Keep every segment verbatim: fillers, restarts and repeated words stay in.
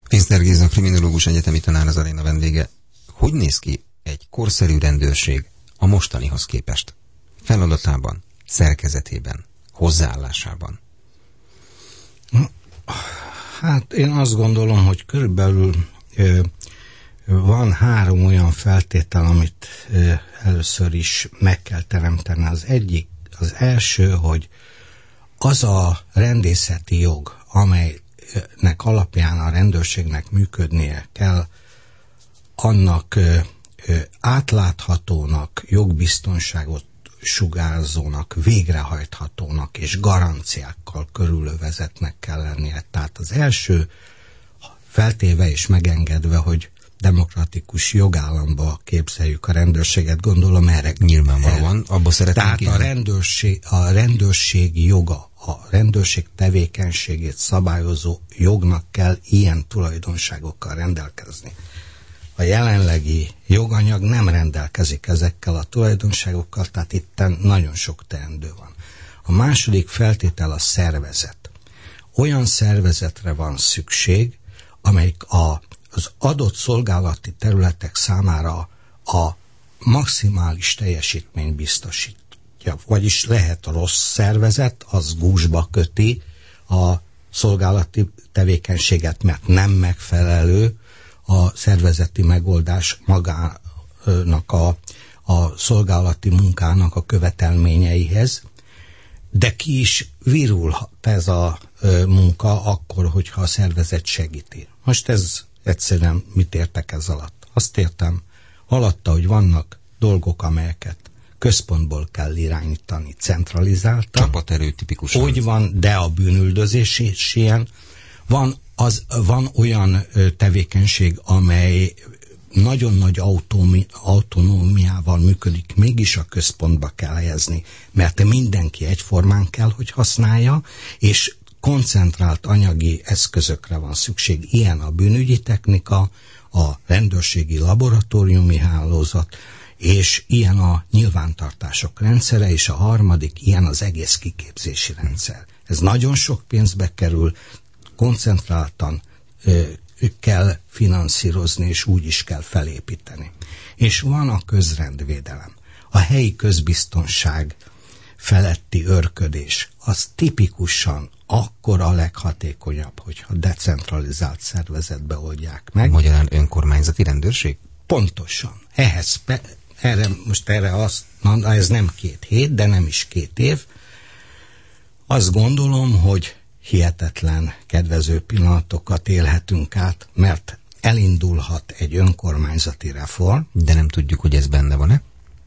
Pénzter Géza, kriminológus, egyetemi tanár az aréna vendége. Hogy néz ki egy korszerű rendőrség a mostanihoz képest? Feladatában, szerkezetében, hozzáállásában? Hát én azt gondolom, hogy körülbelül ö, van három olyan feltétel, amit ö, először is meg kell teremteni. Az egyik, az első, hogy az a rendészeti jog, amelynek alapján a rendőrségnek működnie kell, annak ö, ö, átláthatónak, jogbiztonságot sugárzónak, végrehajthatónak és garanciákkal körülövezetnek kell lennie. Tehát az első, feltéve és megengedve, hogy demokratikus jogállamba képzeljük a rendőrséget, gondolom erre. Nyilvánvalóan, abba szeretnénk. Tehát a rendőrség, a rendőrségi joga, a rendőrség tevékenységét szabályozó jognak kell ilyen tulajdonságokkal rendelkezni. A jelenlegi joganyag nem rendelkezik ezekkel a tulajdonságokkal, tehát itt nagyon sok teendő van. A második feltétel a szervezet. Olyan szervezetre van szükség, amelyik a, az adott szolgálati területek számára a maximális teljesítményt biztosítja. Vagyis lehet a rossz szervezet, az gúzsba köti a szolgálati tevékenységet, mert nem megfelelő a szervezeti megoldás magának a, a szolgálati munkának a követelményeihez, de ki is virulhat ez a ö, munka akkor, hogyha a szervezet segíti. Most ez egyszerűen mit értek ez alatt? Azt értem alatta, hogy vannak dolgok, amelyeket központból kell irányítani, centralizáltan. Csapaterő tipikusan. Úgy van, de a bűnüldözés is ilyen. Van Az, van olyan ö, tevékenység, amely nagyon nagy autómi, autonómiával működik, mégis a központba kell helyezni, mert mindenki egyformán kell, hogy használja, és koncentrált anyagi eszközökre van szükség. Ilyen a bűnügyi technika, a rendőrségi laboratóriumi hálózat, és ilyen a nyilvántartások rendszere, és a harmadik, ilyen az egész kiképzési rendszer. Ez nagyon sok pénzbe kerül, koncentráltan ö, kell finanszírozni, és úgy is kell felépíteni. És van a közrendvédelem. A helyi közbiztonság feletti őrködés, az tipikusan akkor a leghatékonyabb, hogyha decentralizált szervezetbe oldják meg. Magyarán önkormányzati rendőrség? Pontosan. Ehhez, erre, most erre azt mondom, ez nem két hét, de nem is két év. Azt gondolom, hogy hihetetlen kedvező pillanatokat élhetünk át, mert elindulhat egy önkormányzati reform. De nem tudjuk, hogy ez benne van-e?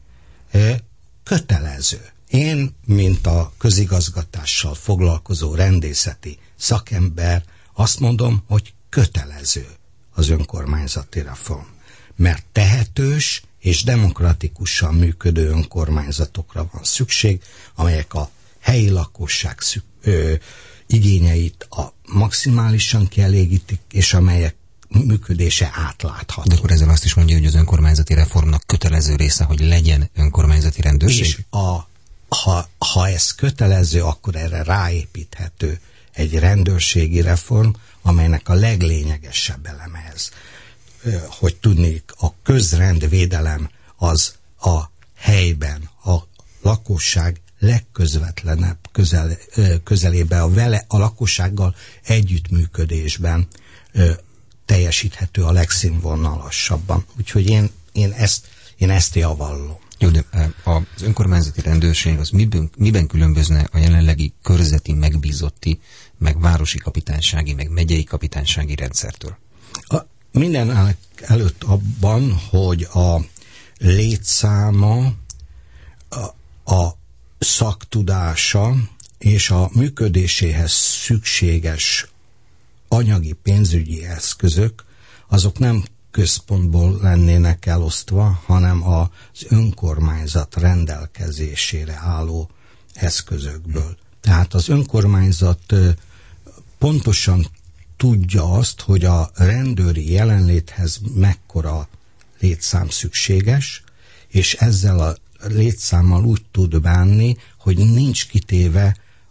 Kötelező. Én, mint a közigazgatással foglalkozó rendészeti szakember, azt mondom, hogy kötelező az önkormányzati reform. Mert tehetős és demokratikusan működő önkormányzatokra van szükség, amelyek a helyi lakosság szük, ö, igényeit a maximálisan kielégítik, és amelyek működése átlátható. De akkor ezzel azt is mondja, hogy az önkormányzati reformnak kötelező része, hogy legyen önkormányzati rendőrség? És a, ha, ha ez kötelező, akkor erre ráépíthető egy rendőrségi reform, amelynek a leglényegesebb eleme ez, hogy tudnék, a közrendvédelem az a helyben, a lakosság legközvetlenebb közel, közelébe, a vele, a lakossággal együttműködésben ö, teljesíthető a legszínvonalasabban. Úgyhogy én, én, ezt, én ezt javallom. Jó, de az önkormányzati rendőrség az miben, miben különbözne a jelenlegi körzeti, megbízotti, meg városi kapitánysági, meg megyei kapitánysági rendszertől? A, minden előtt abban, hogy a létszáma, a, a szaktudása és a működéséhez szükséges anyagi pénzügyi eszközök, azok nem központból lennének elosztva, hanem az önkormányzat rendelkezésére álló eszközökből. Tehát az önkormányzat pontosan tudja azt, hogy a rendőri jelenléthez mekkora létszám szükséges, és ezzel a létszámmal úgy tud bánni, hogy nincs kitéve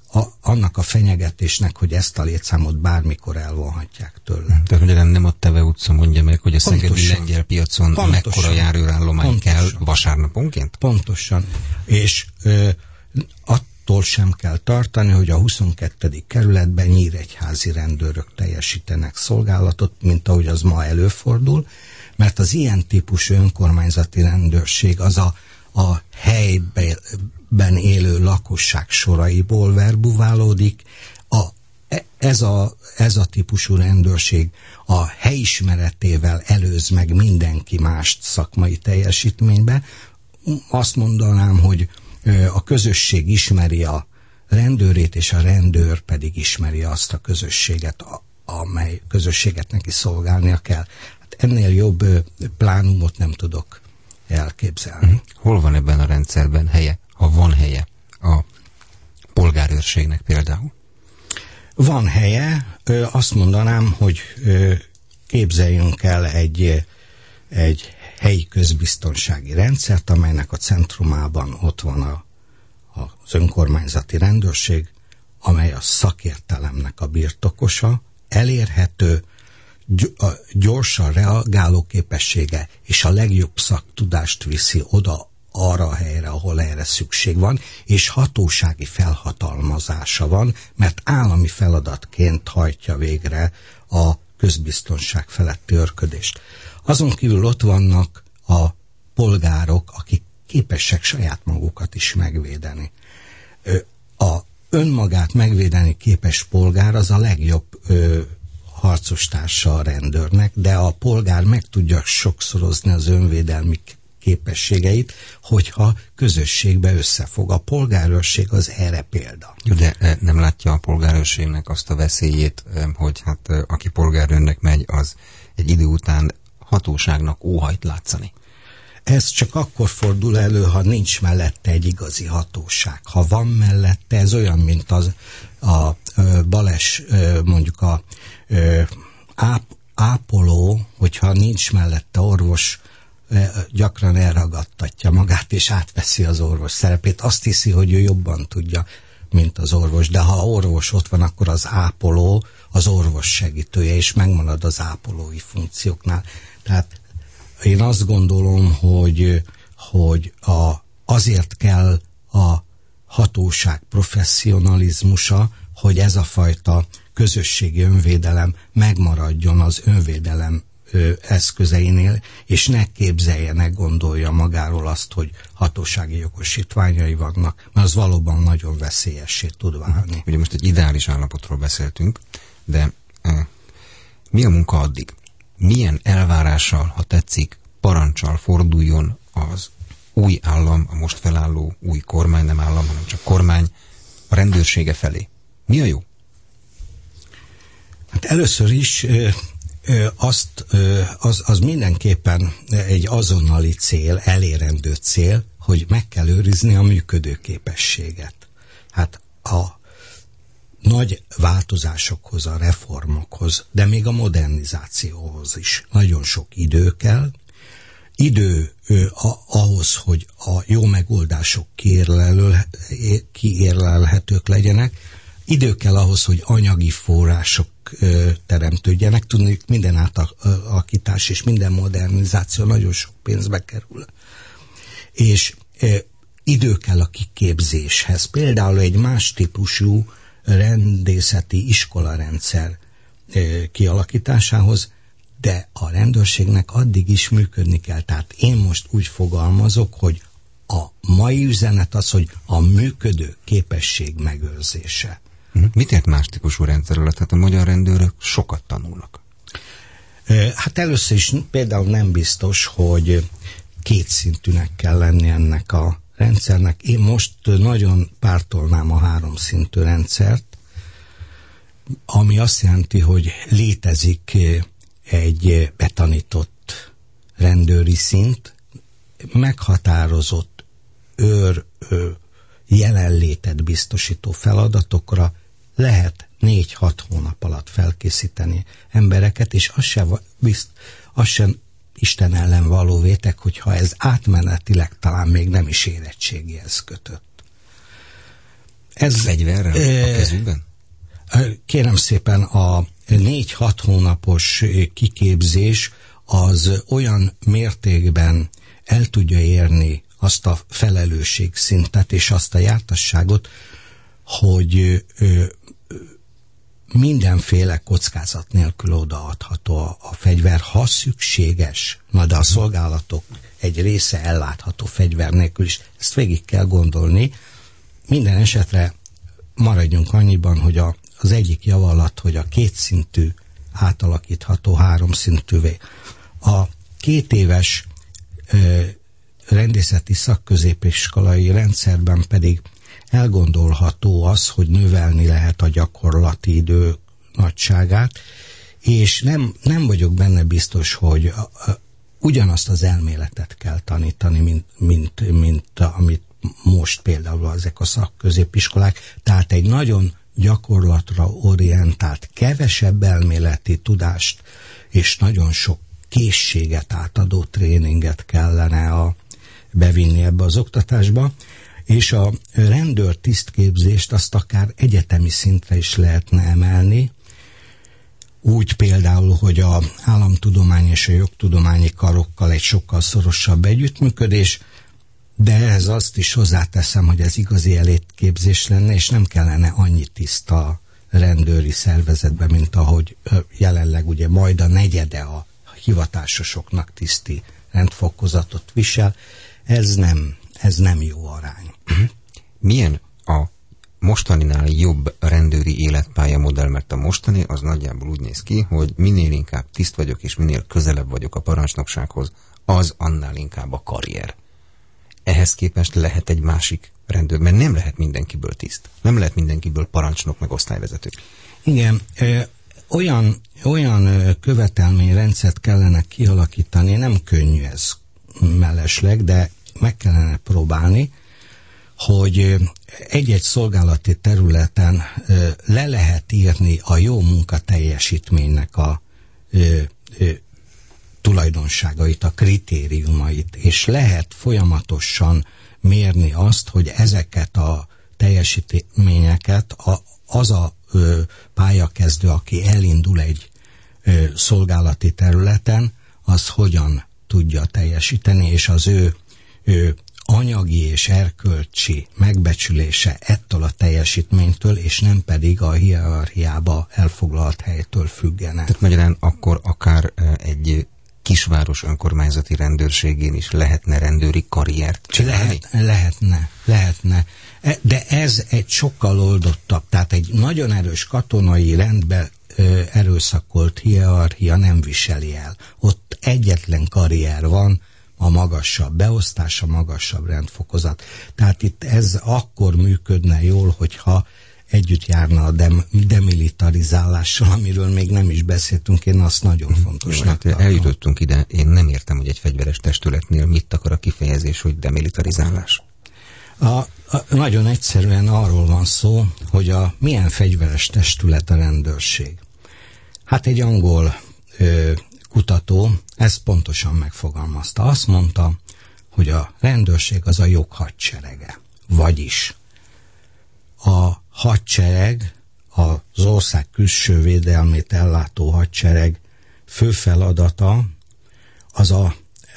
a, annak a fenyegetésnek, hogy ezt a létszámot bármikor elvonhatják tőle. Tehát ugye nem a Teve utca mondja meg, hogy a szegedi lengyel piacon pontosan, mekkora járőrállomány pontosan, kell vasárnaponként? Pontosan. És ö, attól sem kell tartani, hogy a huszonkettedik kerületben nyíregyházi rendőrök teljesítenek szolgálatot, mint ahogy az ma előfordul, mert az ilyen típusú önkormányzati rendőrség az a, a helyben élő lakosság soraiból verbuválódik. A, ez, a, ez a típusú rendőrség a helyismeretével előz meg mindenki mást szakmai teljesítménybe. Azt mondanám, hogy a közösség ismeri a rendőrét, és a rendőr pedig ismeri azt a közösséget, amely közösséget neki szolgálnia kell. Hát ennél jobb plánumot nem tudok elképzelni. Hol van ebben a rendszerben helye, ha van helye a polgárőrségnek például? Van helye, azt mondanám, hogy képzeljünk el egy, egy helyi közbiztonsági rendszert, amelynek a centrumában ott van a, az önkormányzati rendőrség, amely a szakértelemnek a birtokosa, elérhető, gyorsan reagáló képessége és a legjobb szaktudást viszi oda arra a helyre, ahol erre szükség van, és hatósági felhatalmazása van, mert állami feladatként hajtja végre a közbiztonság feletti őrködést. Azon kívül ott vannak a polgárok, akik képesek saját magukat is megvédeni. A önmagát megvédeni képes polgár az a legjobb ö, harcostársa a rendőrnek, de a polgár meg tudja sokszorozni az önvédelmi képességeit, hogyha közösségbe összefog. A polgárőrség az erre példa. De nem látja a polgárőrségnek azt a veszélyét, hogy hát aki polgárőrnek megy, az egy idő után hatóságnak óhajt látszani? Ez csak akkor fordul elő, ha nincs mellette egy igazi hatóság. Ha van mellette, ez olyan, mint az a, a Bales, mondjuk a áp, ápoló, hogyha nincs mellette orvos, gyakran elragadtatja magát, és átveszi az orvos szerepét. Azt hiszi, hogy ő jobban tudja, mint az orvos. De ha orvos ott van, akkor az ápoló az orvos segítője, és megmarad az ápolói funkcióknál. Tehát én azt gondolom, hogy, hogy a, azért kell a hatóság professzionalizmusa, hogy ez a fajta közösségi önvédelem megmaradjon az önvédelem ö, eszközeinél, és ne képzelje, ne gondolja magáról azt, hogy hatósági jogosítványai vannak, mert az valóban nagyon veszélyessé tud válni. Ugye most egy ideális állapotról beszéltünk, de e, mi a munka addig? Milyen elvárással, ha tetszik, parancsal forduljon az új állam, a most felálló új kormány, nem állam, hanem csak kormány a rendőrsége felé? Mi a jó? Hát először is ö, ö, azt, ö, az, az mindenképpen egy azonnali cél, elérendő cél, hogy meg kell őrizni a működőképességet. Hát a nagy változásokhoz, a reformokhoz, de még a modernizációhoz is nagyon sok idő kell. Idő ö, a, ahhoz, hogy a jó megoldások kiérlelhetők legyenek. Idő kell ahhoz, hogy anyagi források ö, teremtődjenek. Tudni, minden átalakítás és minden modernizáció nagyon sok pénzbe kerül. És ö, idő kell a kiképzéshez. Például egy más típusú rendészeti iskolarendszer ö, kialakításához, de a rendőrségnek addig is működni kell. Tehát én most úgy fogalmazok, hogy a mai üzenet az, hogy a működő képesség megőrzése. Mit ért más típusú rendszerről? Tehát a magyar rendőrök sokat tanulnak. Hát először is például nem biztos, hogy kétszintűnek kell lenni ennek a rendszernek. Én most nagyon pártolnám a háromszintű rendszert, ami azt jelenti, hogy létezik egy betanított rendőri szint, meghatározott őr ö, jelenlétet biztosító feladatokra lehet négy-hat hónap alatt felkészíteni embereket, és az sem, bizt, az sem Isten ellen való vétek, hogyha ez átmenetileg talán még nem is érettségihez kötött. Ez, fegyverrel e, a kezükben? Kérem szépen, a négy-hat hónapos kiképzés az olyan mértékben el tudja érni azt a felelősségszintet és azt a jártasságot, hogy ö, mindenféle kockázat nélkül odaadható a, a fegyver, ha szükséges. Na de a szolgálatok egy része ellátható fegyver nélkül is. Ezt végig kell gondolni. Minden esetre maradjunk annyiban, hogy a, az egyik javaslat, hogy a kétszintű átalakítható háromszintűvé. A két éves ö, rendészeti szakközépiskolai rendszerben pedig elgondolható az, hogy növelni lehet a gyakorlati idő nagyságát, és nem, nem vagyok benne biztos, hogy a, a, ugyanazt az elméletet kell tanítani, mint, mint, mint amit most például ezek a szakközépiskolák. Tehát egy nagyon gyakorlatra orientált, kevesebb elméleti tudást és nagyon sok készséget átadó tréninget kellene a, bevinni ebbe az oktatásba, és a rendőr tisztképzést azt akár egyetemi szintre is lehetne emelni, úgy például, hogy a államtudomány és a jogtudományi karokkal egy sokkal szorosabb együttműködés, de ehhez azt is hozzáteszem, hogy ez igazi elétképzés lenne, és nem kellene annyi tiszta rendőri szervezetbe, mint ahogy jelenleg ugye majd a negyede a hivatásosoknak tiszti rendfokozatot visel. Ez nem, ez nem jó arány. Milyen a mostaninál jobb rendőri életpálya modell, mert a mostani az nagyjából úgy néz ki, hogy minél inkább tiszt vagyok, és minél közelebb vagyok a parancsnoksághoz, az annál inkább a karrier. Ehhez képest lehet egy másik rendőr, mert nem lehet mindenkiből tiszt. Nem lehet mindenkiből parancsnok meg osztályvezető. Igen, ö, olyan, olyan követelményrendszert kellene kialakítani, nem könnyű ez mellesleg, de meg kellene próbálni, hogy egy-egy szolgálati területen le lehet írni a jó munkateljesítménynek a ö, ö, tulajdonságait, a kritériumait, és lehet folyamatosan mérni azt, hogy ezeket a teljesítményeket a, az a ö, pályakezdő, aki elindul egy ö, szolgálati területen, az hogyan tudja teljesíteni, és az ő, ő anyagi és erkölcsi megbecsülése ettől a teljesítménytől, és nem pedig a hierarchiába elfoglalt helytől függene. Tehát magyarán akkor akár egy kisváros önkormányzati rendőrségén is lehetne rendőri karriert csinálni? Lehet, lehetne, lehetne. De ez egy sokkal oldottabb, tehát egy nagyon erős katonai rendben ö, erőszakolt hierarchia nem viseli el. Ott egyetlen karrier van, a magasabb beosztás, a magasabb rendfokozat. Tehát itt ez akkor működne jól, hogyha együtt járna a dem- demilitarizálással, amiről még nem is beszéltünk, én azt nagyon fontosnak hát tartom. Eljutottunk ide, én nem értem, hogy egy fegyveres testületnél mit akar a kifejezés, hogy demilitarizálás. A, a, nagyon egyszerűen arról van szó, hogy a milyen fegyveres testület a rendőrség. Hát egy angol ö, kutató ezt pontosan megfogalmazta. Azt mondta, hogy a rendőrség az a jog hadserege. Vagyis a hadsereg, az ország külső védelmét ellátó hadsereg fő feladata az a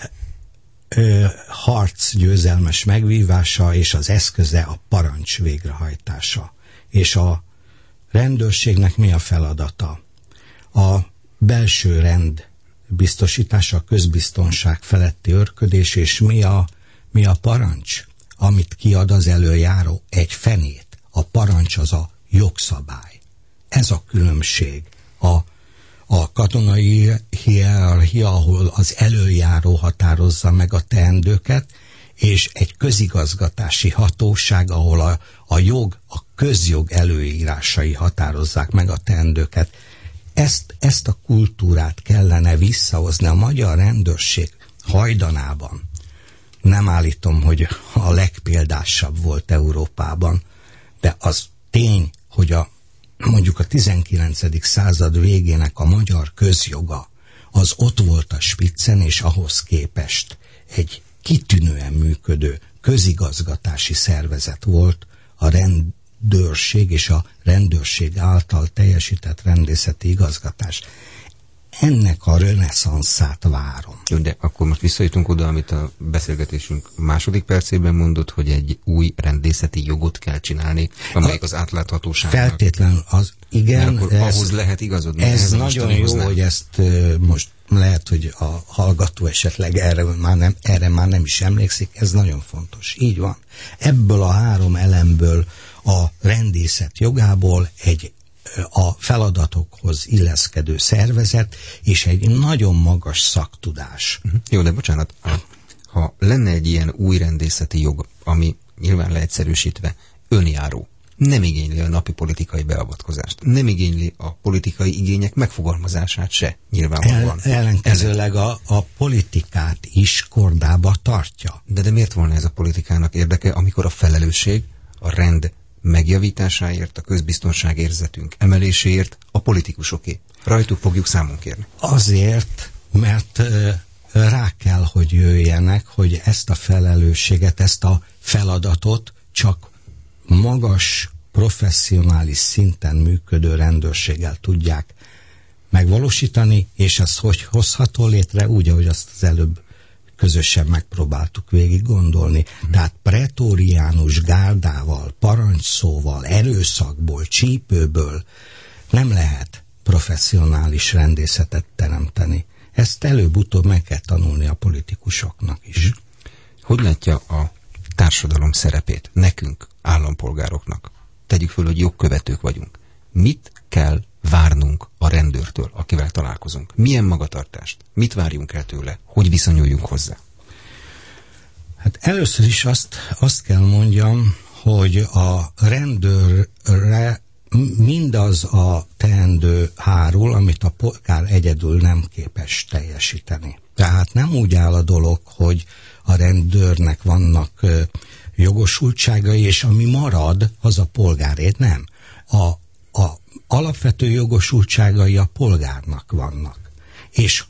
ö, harc győzelmes megvívása, és az eszköze a parancs végrehajtása. És a rendőrségnek mi a feladata? A belső rend biztosítása, a közbiztonság feletti őrködés, és mi a, mi a parancs, amit kiad az előjáró? Egy fenét. A parancs az a jogszabály. Ez a különbség. A, a katonai hierarchia, ahol az előjáró határozza meg a teendőket, és egy közigazgatási hatóság, ahol a, a jog, a közjog előírásai határozzák meg a teendőket. Ezt, ezt a kultúrát kellene visszahozni a magyar rendőrség hajdanában. Nem állítom, hogy a legpéldásabb volt Európában, de az tény, hogy a, mondjuk a tizenkilencedik század végének a magyar közjoga az ott volt a spiccen, és ahhoz képest egy kitűnően működő közigazgatási szervezet volt a rendőrség és a rendőrség által teljesített rendészeti igazgatás. Ennek a reneszanszát várom. Jó, de akkor most visszajutunk oda, amit a beszélgetésünk második percében mondott, hogy egy új rendészeti jogot kell csinálni, amelyik az átláthatóságnak. Feltétlenül az, igen. Akkor ez, ahhoz lehet igazodni. Ez nagyon jó, hogy ezt uh, most lehet, hogy a hallgató esetleg erre már, nem, erre már nem is emlékszik, ez nagyon fontos. Így van. Ebből a három elemből, a rendészet jogából egy a feladatokhoz illeszkedő szervezet, és egy nagyon magas szaktudás. Jó, de bocsánat, ha lenne egy ilyen új rendészeti jog, ami nyilván leegyszerűsítve önjáró, nem igényli a napi politikai beavatkozást, nem igényli a politikai igények megfogalmazását se, nyilvánvalóan. El, ellenkezőleg a, a politikát is kordába tartja. De, de miért volna ez a politikának érdeke, amikor a felelősség, a rend megjavításáért, a közbiztonságérzetünk emeléséért a politikusoké? Rajtuk fogjuk számon kérni. Azért, mert uh, rá kell, hogy jöjjenek, hogy ezt a felelősséget, ezt a feladatot csak magas, professzionális szinten működő rendőrséggel tudják megvalósítani, és ez hogy hozható létre, úgy, ahogy azt az előbb közösen megpróbáltuk végig gondolni. Hmm. Tehát pretóriánus gárdával, parancsszóval, erőszakból, csípőből nem lehet professzionális rendészetet teremteni. Ezt előbb-utóbb meg kell tanulni a politikusoknak is. Hmm. Hogy látja a társadalom szerepét nekünk, állampolgároknak? Tegyük föl, hogy jogkövetők vagyunk. Mit kell várnunk a rendőrtől, akivel találkozunk? Milyen magatartást? Mit várjunk el tőle? Hogy viszonyuljunk hozzá? Hát először is azt, azt kell mondjam, hogy a rendőrre mindaz a teendő hárul, amit a polgár egyedül nem képes teljesíteni. Tehát nem úgy áll a dolog, hogy a rendőrnek vannak ö, jogosultságai, és ami marad, az a polgárét, nem. A, a alapvető jogosultságai a polgárnak vannak. És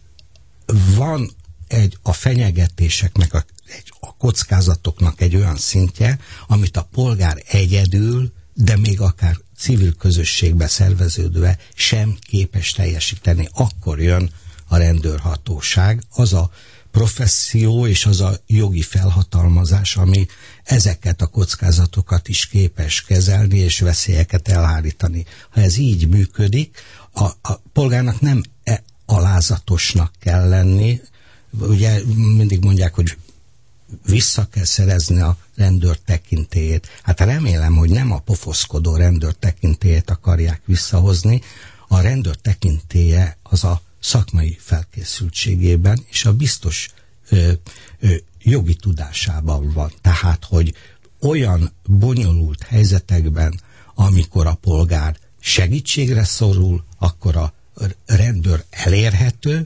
van egy, a fenyegetéseknek, a, egy, a kockázatoknak egy olyan szintje, amit a polgár egyedül, de még akár civil közösségbe szerveződve sem képes teljesíteni. Akkor jön a rendőrhatóság, az a professzió és az a jogi felhatalmazás, ami ezeket a kockázatokat is képes kezelni és veszélyeket elhárítani. Ha ez így működik, a, a polgárnak nem e alázatosnak kell lenni. Ugye mindig mondják, hogy vissza kell szerezni a rendőr tekintélyét. Hát remélem, hogy nem a pofoszkodó rendőr tekintélyét akarják visszahozni. A rendőr tekintélye az a szakmai felkészültségében és a biztos ö, ö, jogi tudásában van. Tehát, hogy olyan bonyolult helyzetekben, amikor a polgár segítségre szorul, akkor a rendőr elérhető,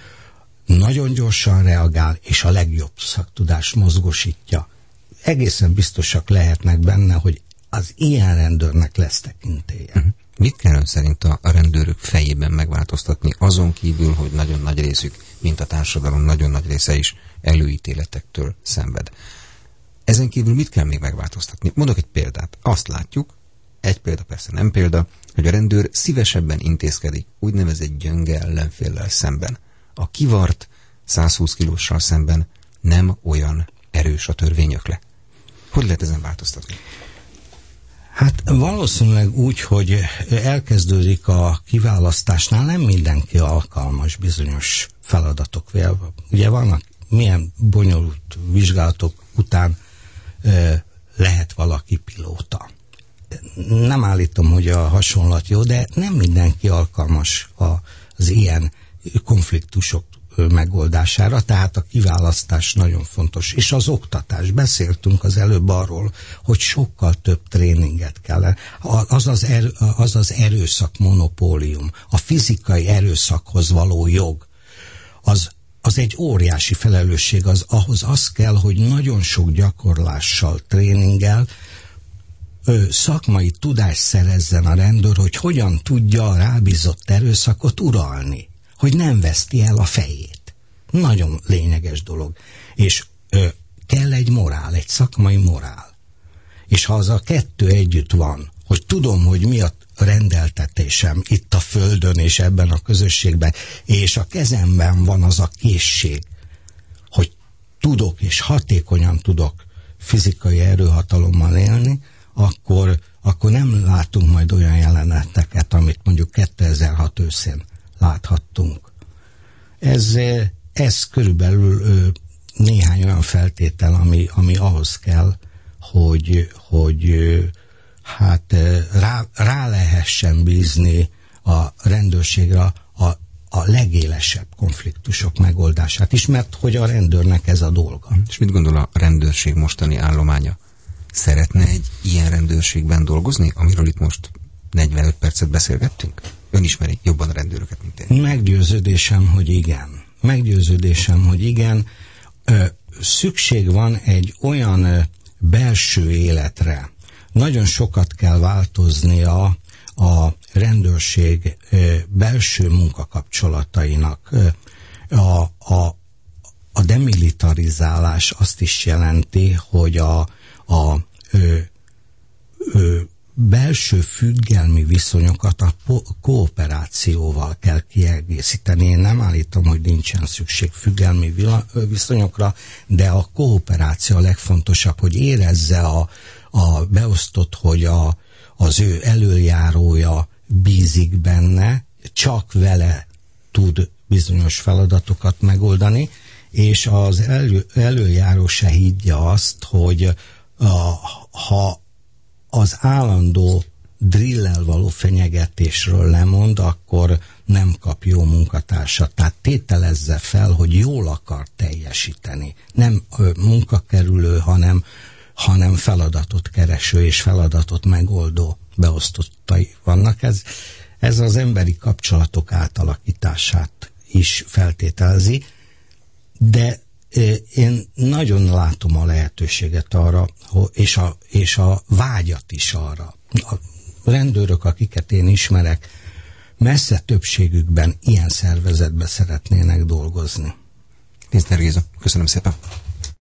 nagyon gyorsan reagál, és a legjobb szaktudást mozgosítja. Egészen biztosak lehetnek benne, hogy az ilyen rendőrnek lesz tekintélye. Uh-huh. Mit kell ön szerint a rendőrök fejében megváltoztatni, azon kívül, hogy nagyon nagy részük, mint a társadalom nagyon nagy része is előítéletektől szenved? Ezen kívül mit kell még megváltoztatni? Mondok egy példát. Azt látjuk, egy példa persze nem példa, hogy a rendőr szívesebben intézkedik úgynevezett gyönge ellenféllel szemben. A kivart százhúsz kilóssal szemben nem olyan erős a törvényökle. Hogy lehet ezen változtatni? Hát valószínűleg úgy, hogy elkezdődik a kiválasztásnál, nem mindenki alkalmas bizonyos feladatok. Ugye vannak milyen bonyolult vizsgálatok után e, lehet valaki pilóta. Nem állítom, hogy a hasonlat jó, de nem mindenki alkalmas az ilyen konfliktusok megoldására, tehát a kiválasztás nagyon fontos. És az oktatás. Beszéltünk az előbb arról, hogy sokkal több tréninget kell. Az az, erő, az az erőszak monopólium, a fizikai erőszakhoz való jog, az, az egy óriási felelősség. Az, ahhoz az kell, hogy nagyon sok gyakorlással, tréninggel ö, szakmai tudást szerezzen a rendőr, hogy hogyan tudja a rábízott erőszakot uralni, hogy nem veszti el a fejét. Nagyon lényeges dolog. És ö, kell egy morál, egy szakmai morál. És ha az a kettő együtt van, hogy tudom, hogy mi a rendeltetésem itt a földön és ebben a közösségben, és a kezemben van az a készség, hogy tudok és hatékonyan tudok fizikai erőhatalommal élni, akkor, akkor nem látunk majd olyan jeleneteket, amit mondjuk kétezer-hat őszén láthattunk. Ez, ez körülbelül néhány olyan feltétel, ami, ami ahhoz kell, hogy, hogy hát rá, rá lehessen bízni a rendőrségre a, a legélesebb konfliktusok megoldását is, mert hogy a rendőrnek ez a dolga. És mit gondol a rendőrség mostani állománya? Szeretne egy ilyen rendőrségben dolgozni, amiről itt most negyvenöt percet beszélgettünk? Ön ismeri jobban a rendőröket, mint én. Meggyőződésem, hogy igen. Meggyőződésem, hogy igen. Ö, szükség van egy olyan ö, belső életre. Nagyon sokat kell változnia a rendőrség ö, belső munkakapcsolatainak. Ö, a, a, a demilitarizálás azt is jelenti, hogy a, a ö, ö, belső függelmi viszonyokat a kooperációval kell kiegészíteni. Én nem állítom, hogy nincsen szükség függelmi viszonyokra, de a kooperáció a legfontosabb, hogy érezze a, a beosztott, hogy a, az ő elöljárója bízik benne, csak vele tud bizonyos feladatokat megoldani, és az elő, előjáró se higgye azt, hogy a, ha az állandó drillel való fenyegetésről lemond, akkor nem kap jó munkatársat. Tehát tételezze fel, hogy jól akar teljesíteni. Nem munkakerülő, hanem, hanem feladatot kereső és feladatot megoldó beosztottai vannak. Ez, ez az emberi kapcsolatok átalakítását is feltételezi, de én nagyon látom a lehetőséget arra, és a, és a vágyat is arra. A rendőrök, akiket én ismerek, messze többségükben ilyen szervezetbe szeretnének dolgozni. Tinszner Géza, köszönöm szépen.